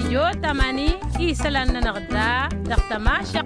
استديو تماني إيسلان نغدا دغت ماشق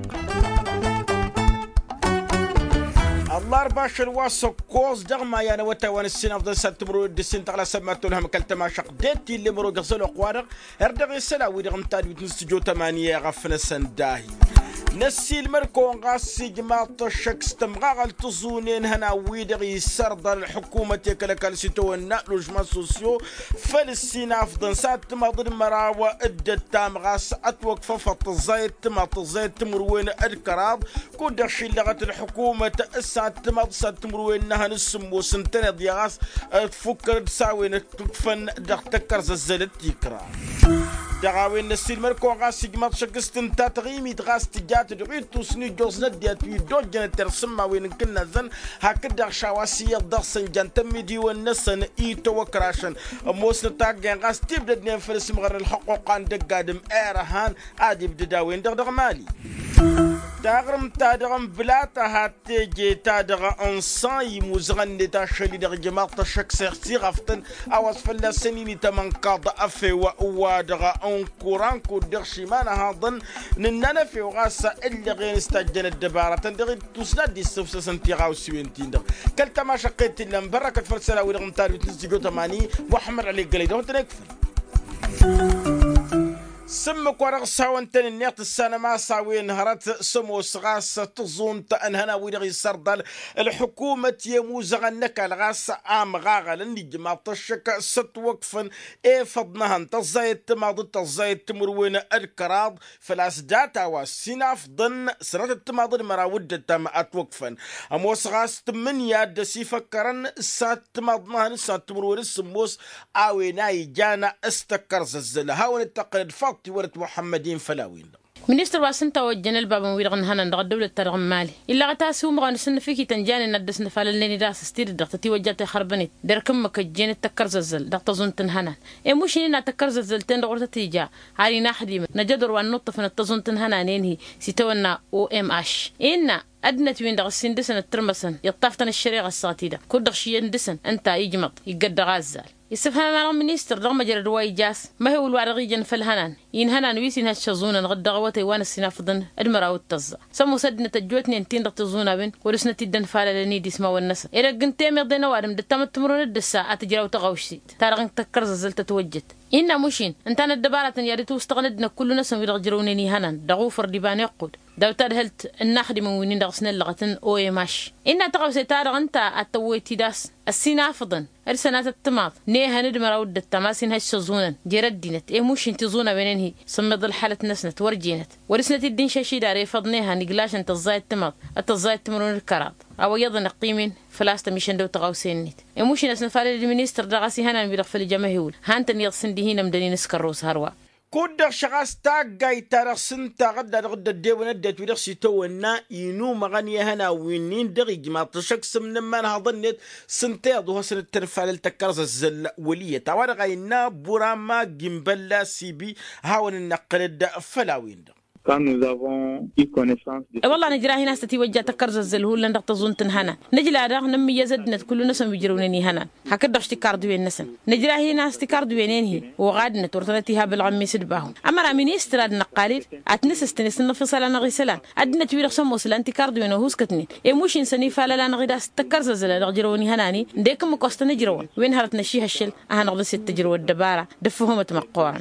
الله 14 واسو كوز دغما يا نوتا وان السين افضل ساتمرو دسين تغلا سمعتو لهم كلتما شق ديتي اللي مرو غسلو قوارق هردغ السلا ويدغم تاد بتنستجو 8 غفنا سنداهي نسي المركون غاسي جماعة الشكس تمغاغل تزونين هنا ويدغي سرد الحكومة يكالكال سيتو النقل جماع سوسيو فلسطين افضل سات مضر مراوة ادى تام غاس اتوك ففط الزايت ما تزايت تمروين الكراب كودخشي لغة الحكومة السات ما تمروين نها نسمو سنتين ديغاس تفكر تساوين تكفن دغتكر زلزلت يكرا دغاوين نسي المركون غاسي جماعة الشكس تنتاتغيمي تغاس تجات دغيت توسني جوزنا ديات ويدو جنة ترسمة وين كنا زن هكذا شواسية ضغسن جنتمي ديو النسن إيتو وكراشن موسن تاقين غاس تبدأ دنيا فلس مغر الحقوق عن دقادم إيرهان عادي بدداوين دغ مالي تاغرم تادغم بلاتا هاتيجي تادغ انصاي موزغن تاشلي دغ جماعة الشكس غفتن أواس فلا سنيني تمن قاض أفي وأوادغ أنكورانكو دغشي مانا هاضن ننانا في وغاسة اللي غين استجدن الدبارة تندغي تسند دي السفسة سنتيغاو سوينتين دغ كالتا ما شقيت اللي مبركة فرسلا ودغم تاري تنسجو تماني وحمر عليك قليدو تنكفر سمك ورق ساون تاني نيات السنة ما ساوين هرات سمو سغاس تظون تأنهنا ويدغي سردال الحكومة يموز غنك الغاس عام غاغل اللي جماعة الشك ست وقفن فضنها تزايد تماضي تزايد تمروين الكراض فلاس داتا وسيناف ضن سنة التماضي المراود تم أتوقفن أموس غاس تمنيا دسي فكرن سات تماضنها نسات تمروين السموس آويناي جانا استكر زلزلة هاون التقريد فاط ورت محمدين فلاوين منستر واسنتا وجن الباب ويرغن هنا ندغ الدولة ترغم مالي إلا غتاسو مغان سن فيكي تنجاني ندس نفال لني راس ستير دغتي وجات خربنت دركم مكجين التكر زلزل دغت زون تنهنا موش نينا تكر زلزلتين دغورتا تيجا هاري ناحدي نجدر وان نطف نتزون تنهنا نينهي سيتونا او ام اش إنا أدنت وين دغ السندسن الترمسن يطافتن الشريعة الساتيدة كل دغشي يندسن أنت يجمط يقد غازال يسفها مع المنيستر دغ مجر الرواي جاس ما هو الوارغي جن فالهنان ينهنان ويسين هالشزونا غد غوتي وان السنافضن المرا والتزا سمو سدنة الجوتني انتين دغ تزونا بين ورسنة تدن فالا لني دي سما والنسا إذا قنتيم يضينا وارم دتام تمرون الدسا أتجراو تغوشيت تارغن تكر زلزلت توجت إنا مشين انتان الدبارة ياريتو استغندنا كل نسم يرغجروني هنان دغوفر ديبان يقود دوتاد هلت الناخدي من وين دغسنا اللغتن اوي ماش إنا تغو سيتار انت اتويتي داس السنافضن ارسنات التماط نيه ندمر ود التماسين هالشزونا جرد دينت موش انتزونا بينهي صمد الحالة نسنت ورجينت ورسنت الدين شاشي داري فضنيها نقلاش انت الزايد التماط التزايد تمرون الكراب او يضن قيمين فلاستا ميشن دو تغاو سينيت موش ناس نفال المينيستر دغاسي هنا بيرغ في الجماهير هانتن يغسن دي هنا مدني نسكروس هروا كودر شغاس تاقاي تارخ سنتا غدا الديوان الدات ويدخ سيتونا ينو مغاني هنا وينين دغي جماعة الشخص من ما هظنت سنتيض وهسن الترفال التكرز الزل ولية تاوار غاينا براما جنبلا سيبي هاون النقل فلاوين quand nous avons eu connaissance de والله نجرا هنا ستي وجه تكرز الزلهول لن تظن تنهنا نجلا راه نمي يزدنت كل نسم بيجرونني هنا هكذا اشتكار دوين نسن نجرا هنا استكار دوينين هي وغادنا تورتلتيها بالعمي سدباهم اما مينيستر النقاليل اتنسستني في صلاه غسلان ادنا توير سمو سلان تكار دوين وهسكتني موش انساني فلا لا نغدا تكرز الزل رجروني هناني ديكم كوست نجرون وين هرت نشيها الشل انا نغدا ست تجرو الدباره دفهم تمقورا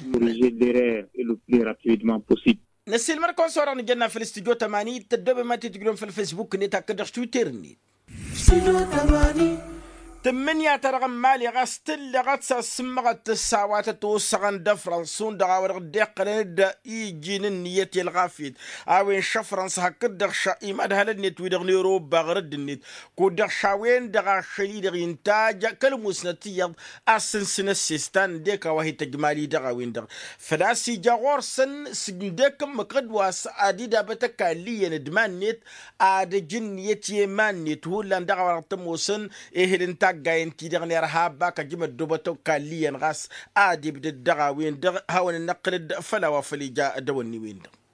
نسي المركون صورة نجنا في الاستوديو 80 تدوب ما تتقولون في الفيسبوك نتاكد تويتر نيت استوديو 80 تمنيا ترغم مالي غاستل غاتسا سمغت الساوات توسغن دفرنسون دغاور ديق ند يجين النية الغافيد اوين شفرنس هكدغ شايم ادهل النت ويدغ روب بغرد النت كودغ شاوين دغا شليد انتاج كلموسنتيض اسنسن السيستان ديكا وهي تجمالي دغاوين دغ فلاسي جاغور سن سجندك مقد واس ادي دابتك لي ندمان نت اد جنيتي مان نت هولان دغا تموسن اهل جاين تيدغني رهابا كجمع دوبتو كاليان غاس آدي بدد دغا وين دغ هاون النقل فلا وفلي جاء دوني وين دغ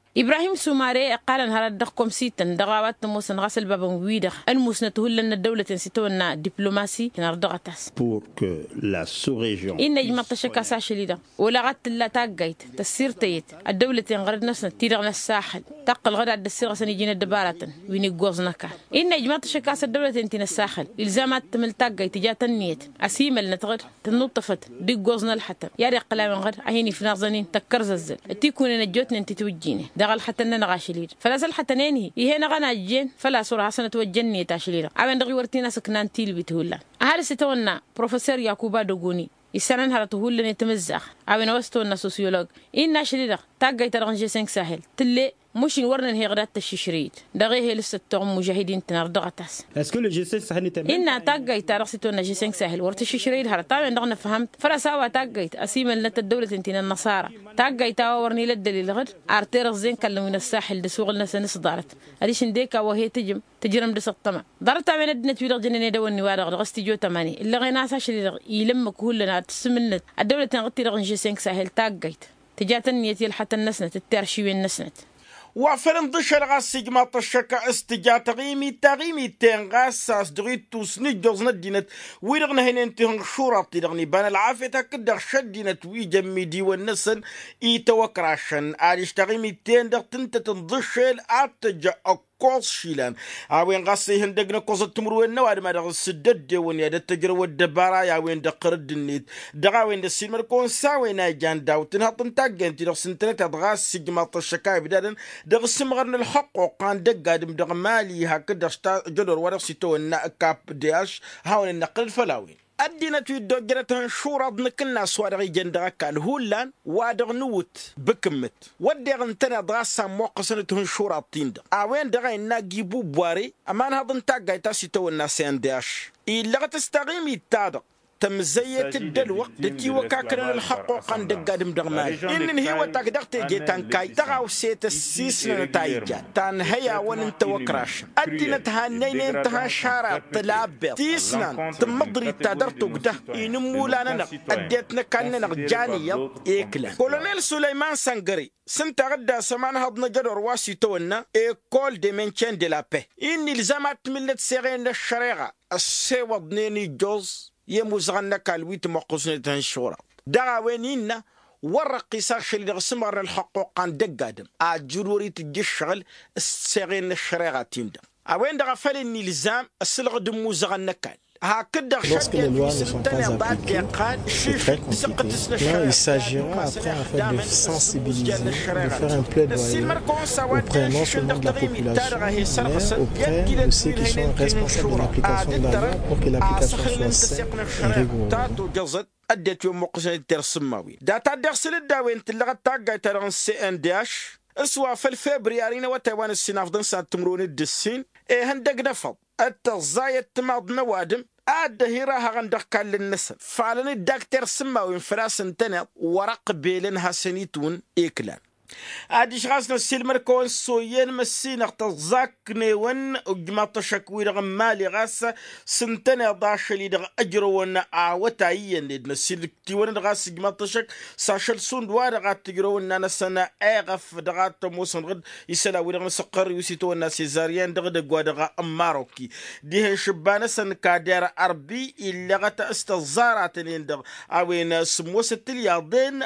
إبراهيم سوماري قال أن هذا دقكم سيتا دغاوات موسن غسل بابا ويدخ المسنة لنا الدولة ستونا دبلوماسي نردغتاس pour que la sous-région إن يجمع تشكا ساشليدا ولا غت لا تاجيت تسير تيت الدولة غرد نفسنا تيرغنا الساحل تقل غدا الدسيرة سنجينا دبارة ويني جوزنا كان إن يجمع تشكا الدولة انتنا الساحل إلزامات تمل تاجيت تجا تنيت أسيمل نتغر تنطفت دي جوزنا الحتى يا ريق قلام غر عيني في نظنين تكرز الزل تيكون نجوتنا انت توجيني دغل حتى ننا غاشليد فلا زل حتى نيني يهنا غنا جين فلا صورة حسنة توجني تاشليد عمن دغي ورتينا سكنان تيل بتهلا هذا ستونا بروفيسور يعقوبا دوغوني يسنن هرتهول لن يتمزخ عمن وستونا سوسيولوج إن شليد تاجي ترغنجي 5 ساحل تلي مش ورنا هي غدات الششريد دغي هي لسه تقوم مجاهدين تنردغتاس اسكو لو جي 5 ساحل إن تاجي ترغسيتونا جي 5 ساحل ورت الششريد هرتا من دغنا فهمت فرساوا تاجي اسيمل نت الدولة انتنا النصارى تاجي تاورني للدليل غد ارتير زين كلمنا الساحل دسوق لنا سنس دارت اديش نديكا وهي تجرم دس الطمع دارت من الدنت ويرغ جنني دوني وارغ غستي جو 8 الا غينا ساشل يلم كلنا تسمنت الدولة تنغطي رغن جي 5 ساحل تاجيت تجات النيتي حتى النسنت الترشيوي النسنت وفلن دشر غاس سيجما تشكا استجا تغيمي تنغاس دغيتوس نجوز ندينت ويرغنا هنين تهن شورط تغني بان العافية تكدر شدينت ويجمي دي والنسن يتوكراشن عارش تغيمي تندغ تنتتن دشل اتجا كوز شيلان وين غاسي هندقنا كوز التمرو النواد ما دغ السدد وين يد التجر والدبارة يا وين دقرد النيت دغا وين السين مركون ساوينا جان داوتن هطن تاجن تدغ سنتنت غاس سيجما تشكا بدادن دغ سمغرن الحق وقان دق ادم دغ مالي هكذا جدور ورق سيتو كاب دياش هاون النقل الفلاوين أدينا تيدو جرتان شوراد نكلنا سوارغي جندغا كالهولان وادغ نوت بكمت ودغ انتنا دغاسا موقسنتهن شوراد تيند اوين دغا انا جيبو بواري امان هادن تاقا يتاسيتو الناس انداش إلا تستغيمي تادق تمزيت الدلو دتي وكاكرن الحق وقان دقادم دغماي إنن هي وتاك دغتي جيتان كاي تغاو سيت السيسن تايجا تان هيا وننت وكراش أدينا تهانين انتها شارع طلاب تيسنان تمضري تادرتو قده إنمولانا أديتنا كان نغجاني إيكلا كولونيل سليمان سانغري سنت غدا سمان هضنا جدور واسي تونا إيكول دي منشان دي لا بي إني لزامات ملت سيغين الشريعة السيوض نيني جوز يموزغنا كالويت مقصنة الشورى دعوانينا ورقي ساخش اللي غسمر الحقوق عن دقادم أجروري تجشغل السيغين الشريعة تيمدا وين دغفل النلزام السلغ دموزغنا كال Lorsque les lois ne sont pas appliquées, c'est très compliqué. Là, il s'agira après en fait de sensibiliser, de faire un plaidoyer auprès non seulement de la population, mais auprès de ceux qui sont responsables de l'application de la loi pour que l'application soit saine et rigoureuse. أديت يوم مقصد الترسماوي داتا درسل الداوين تلغى تاقا تران سي ان دي اش اسوا في الفبراير وتاوان السنافدن ساعة تمرون الدسين هندق نفض التغزاية تماض نوادم هيراها غندق كان للنسب فعلن الدكتور سماوي فراس انتنا ورق بيلنها سنيتون إكلان عادي شغاسنا السلمر كون سوين مسينا اختزاك نيوان وجماط شكوير غمالي غاسة سنتنا ضاش اللي دغ أجرونا عوتايين لدنا السلكتيوان غاس جماط شك ساشل سون دوار غات تجرونا نسنا أغف دغات موسن غد يسلا ورغم سقر يسيتونا سيزاريان دغ دغوا دغ أماروكي ديه شبانة سن كادير أربي اللي غات استزارات دغ أوين سموسة الياضين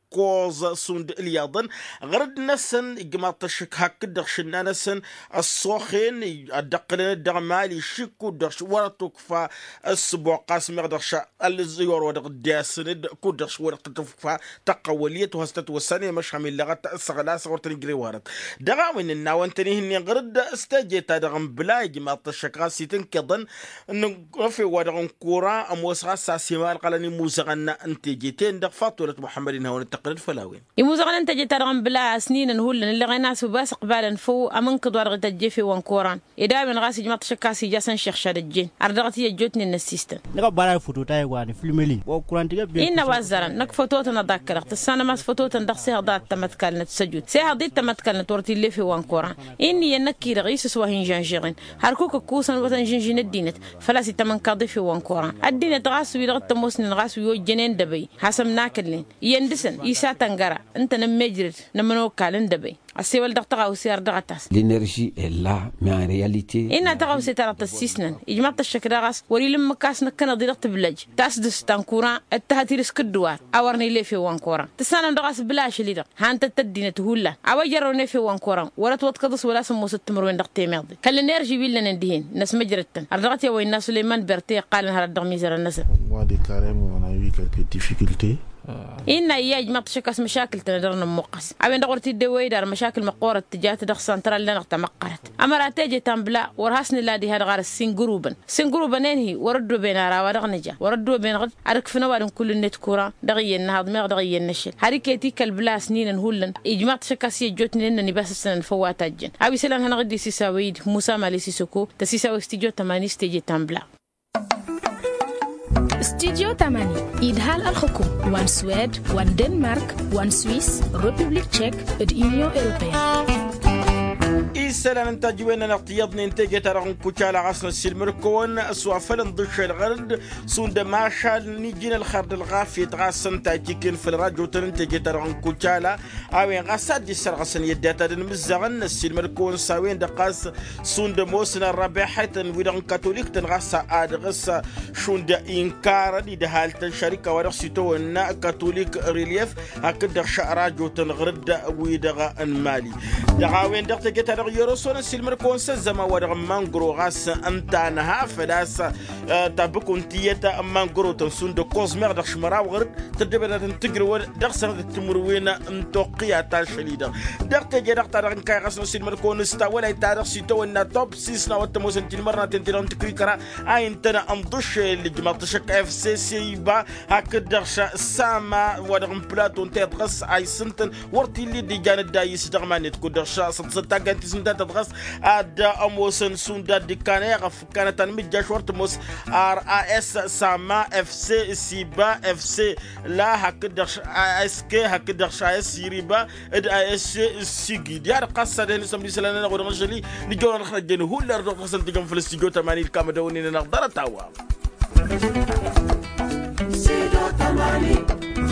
كوز سند الياضن غرد نسن إجماط الشك هكذا شنا نسن الصوخين الدقلنا الدغمالي شكو درش ورطوك فا السبوع قاسم غدرش الزيور ودغ داسن كودرش ورطوك فا تقولية وهستت وسنة مش عمل لغة السغلاس ورطني جري وارد دغامن الناوانتني هني غرد استجيت دغم بلا إجماط الشك غاسيتن كضن إنه في ودغن كورا أموسغا ساسيمال قالني موزغنا انتجيتين دغ فاطولة محمد هون يموزغن انت جيت رغم بلا سنين نهول اللي غيناس وباس قبالا فو امنقض ورغ تجفي وانكوران اذا من غاسي جماعه شكاسي جاسن شيخ شاد الجين ارضغتي جوتني السيستم نغا بارا فوتو تاي واني فيلملي وكوران تيغا ان وزرن نك فوتوتنا ذاكر السنه ما فوتوتن دخسي هضات تمتكل نتسجد سي هضيت تمتكل تورتي اللي في وانكوران اني ينكي رئيس سواهين جانجيرين هركوك كوسن وطن جنجين الدينت فلاسي تمنقضي في وانكوران الدين تغاس ويرغت موسن غاس ويو جنين دبي حسب ناكلين يندسن isa tangara anta na mejrid na mano kalan dabe asewal daqtaqa usiyar daqatas. L'énergie est là mais en réalité إن تغاو ستارة السيسنن إجماع الشكراغس وري لما كاسنا كنا ضيقت بلاج تاسدس تنكورا التهاتي رسك الدوار أورني لي في وانكورا تسانا دغاس بلاش ليدا هانت تدينا تهولا أوجروني في وانكورا ولا توتقدس ولا سمو ستمروين دقتي ماضي خلي نرجي بيلا ندهين ناس مجرتن أرضغتي وين ناس سليمان برتي قال نهار الدغميزر الناس. Moi des carèmes on a eu quelques difficultés. إن إياج ما تشكس مشاكل تندرنا موقس عبين دغرتي الدوي دار مشاكل مقورة تجات دخسان ترى اللي نقطة مقرت أما راتيجي تنبلا ورهاسني لادي هذا غار السنجروبا ننهي وردوا بين راوا دغنجا وردوا بين غد أرك في نوار كل النت كورا دغيا النهض ما دغيا النشل هريكتي كالبلا سنين نهولن إجماع تشكس يجوتني إنني بس السنة فوات الجن أبي سلام هنا غدي سيساويد موسى مالي سيسوكو تسيساوي استيجو تماني استيجي تنبلا. استديو تماني إدهال الحكوم وان سويد وان دنمارك وان سويس ريبوبليك تشيك اليونيون أوروبية. إيسالا ننتاج وين نقتيضني نتاج ترى كوتشالا عصر السلمركون سوافل ضش الغرد سوند ماشال نيجينا الخرد الغافي تغاسن تاجيكين في الراديو تنتاج ترى كوتشالا أوين غاسات دي سرغسن يداتا المزغن السلمركون ساوين دقاس سوند موسنا الرباحة ويدان كاثوليك تنغاسا آدغسا شوند إنكار دي دهال تنشاركة ورقسيتو نا كاثوليك ريليف هكذا راديو تنغرد ويدغا المالي دغاوين دقتك ترى يروسون سلمر كونس زما ورغ مانغرو غاس انتانها فلاس تابكون تيتا مانغرو تنسون دو كوزمير دخ شمرا وغرد تدبر تنتجرو دخسن تمروين انتوقيا تاشليدا دقت جي دقت رغن كاي غاس سلمر كونس تا ولا تاريخ سيتو ان توب 6 نا وتموسن تلمرنا تنتيرون تكريكرا اين تنا امضش اللي جماعه شك اف سي سي با هكذا ساما ورغ بلاتون تدرس اي سنتن ورتي اللي دي جان دايس دغمانيت كودرشا ستتا سندا تدرس اد اموسن سندا دي كانير كانت ميجا شورت موس ار اس ساما اف سي سيبا اف سي لا هكذا اس كي هكذا شاي سيريبا اد اس سيغي ديار قصه دي سمدي سلانا غورنجلي ني جون خرجن هو لا دو خسن تيغم في الاستوديو 80 كامدوني نقدر تاوا سيدو 80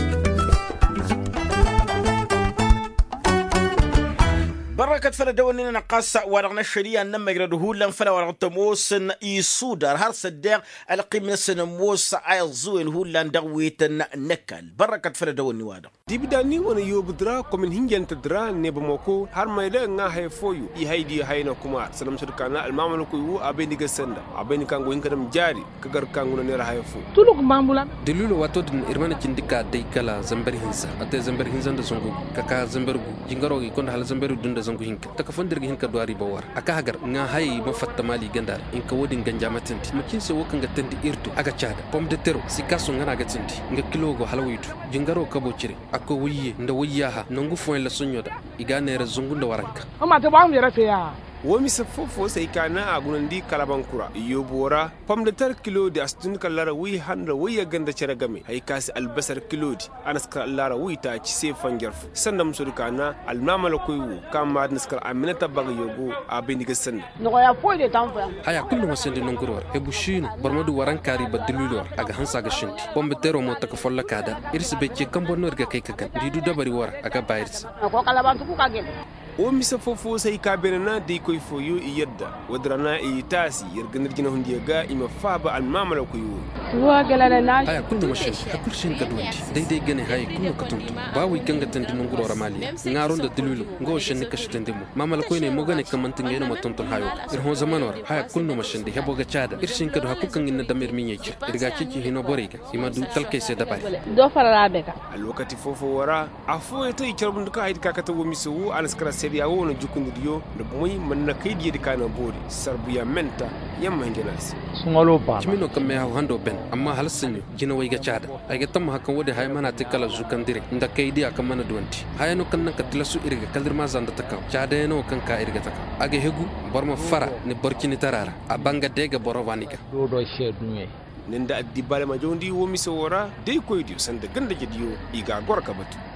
بركة فلا دوننا نقاس ورغنا الشريعة نما يردهو لن فلا ورغتا موسن يسودر هرس الدار القيمة سنموس عيزوين هو لن دويتن نكال بركة فلا دوني وادا دي بداني وانا يوبدرا كومن هنجان تدرا نيبموكو هر ما يلا نا هاي فويو يهيدي هاينا كومار سلام سركانا المعمل كويو أبيني جسندا أبيني كانغو ينكرم جاري كغر كانغو نيرا هاي فو تلوك مامبولا دلولو واتو دن إرمانا جندكا ديكالا زنبري هنسا أتي زنبري هنسا دسونغو كاكا زنبرغو جنغارو يكون حال زنبرو دند zangu hinka taka fondir hinka duari bawar aka hagar nga hay mafatta mali gandar inka wodin ganjama tinti makin se wokan ga tandi irtu aga chada pom de terro sikaso ngana ga tinti nga kilogo halawaitu jingaro kabo cire akko wiye nda wiyaha nangu foen la sonyoda igane rezungu nda waranka amma ta ba mu yara ya womi safofo sai kana agunandi kalabankura yobora pom de ter kilo de astun kallara wi handra wi ganda cere game hay kasi albasar kilo di anaska lara wi ta ci se fangerfu sandam suru kana almamala koyu kama naskal aminata bag yogo abeni gasan no ya foi de tanfa haya kullu wasende nongurwar hebushino barmadu warankari badilulor aga hansa ga shinti pom de tero mo taka folla kada irsi be ci kambonor ga kai kakan didu dabari war aga bayirsi ko kalabantu ku kage womi safofo sai ka benana de koy foyo yadda wadrana tasi yerganir gina hundiga ima faba almamala koyo wa galala na haya kullu mashin hakul shin kadwanti daidai gane hayi kullu katuntu bawi ganga tandin nguro ramali ngaron da dilulu ngo shin nika shitandimo mamala koy ne mogane kamantin ngeno matonton hayo ir ho zamanor haya kullu mashin de hebo ga chada irshin kadu hakukan inna damir min yake irga kiki hino borega ima du talkai sai dabai do farala beka a lokati fofo wara afo ita ikarbun duka haidi kakata womi su anaskara ya wona jukundiyo da boy manna kaydi de kana bodi sarbuya menta yamma ngenas sungalo ba kimino kamme ha hando ben amma halsinyo jina way ga chada ay ga tam hakan wode hay mana te kala zukandire nda kaydi aka mana duwanti hayano kannan ka tilasu irga kaldir ma zanda takaw chada no kan ka irga takaw aga hegu borma fara ni borkini tarara abanga dega borowaniga do shedume nenda addi balama jondi womi sawara dey koydi sanda ganda jediyo iga gorka batu